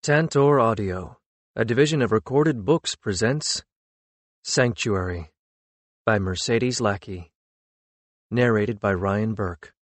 Tantor Audio, a division of Recorded Books, presents Sanctuary by Mercedes Lackey. Narrated by Ryan Burke.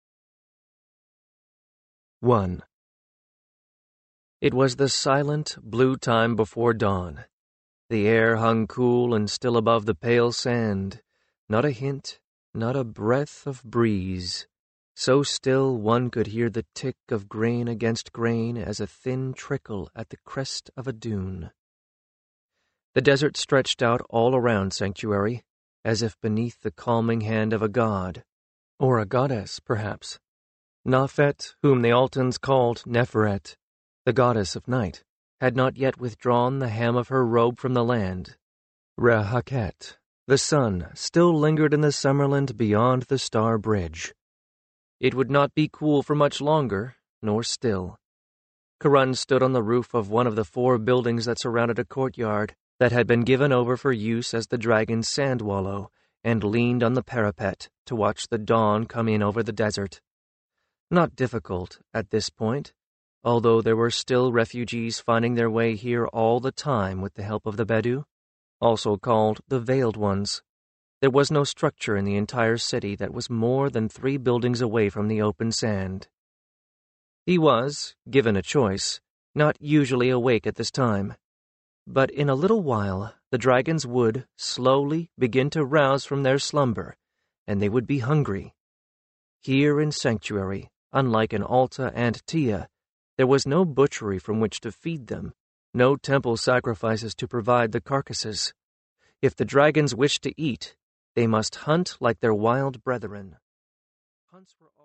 1. It was the silent, blue time before dawn. The air hung cool and still above the pale sand, not a hint, not a breath of breeze. So still one could hear the tick of grain against grain as a thin trickle at the crest of a dune. The desert stretched out all around Sanctuary, as if beneath the calming hand of a god, or a goddess, perhaps. Nafet, whom the Altans called Neferet, the goddess of night, had not yet withdrawn the hem of her robe from the land. Rehaket, the sun, still lingered in the summerland beyond the star bridge. It would not be cool for much longer, nor still. Karun stood on the roof of one of the 4 buildings that surrounded a courtyard that had been given over for use as the dragon's sand wallow, and leaned on the parapet to watch the dawn come in over the desert. Not difficult at this point, although there were still refugees finding their way here all the time with the help of the Bedu, also called the Veiled Ones. There was no structure in the entire city that was more than 3 buildings away from the open sand. He was, given a choice, not usually awake at this time. But in a little while, the dragons would slowly begin to rouse from their slumber, and they would be hungry. Here in Sanctuary, unlike in Alta and Tia, there was no butchery from which to feed them, no temple sacrifices to provide the carcasses. If the dragons wished to eat, they must hunt like their wild brethren. Hunts were